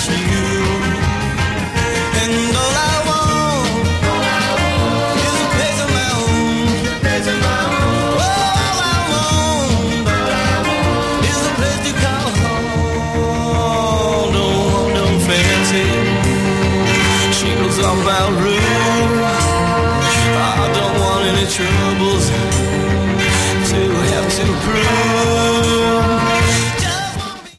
for you. And all I want is a place of my own. All I want is a place to call home. Don't want no fancy shingles on my roof. I don't want any troubles to have to prove.